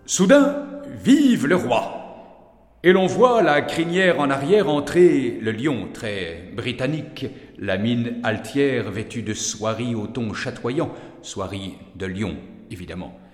Soudain, vive le roi! Et l'on voit la crinière en arrière entrer le lion très britannique, la mine altière vêtue de soieries au ton chatoyant, soieries de lion, évidemment.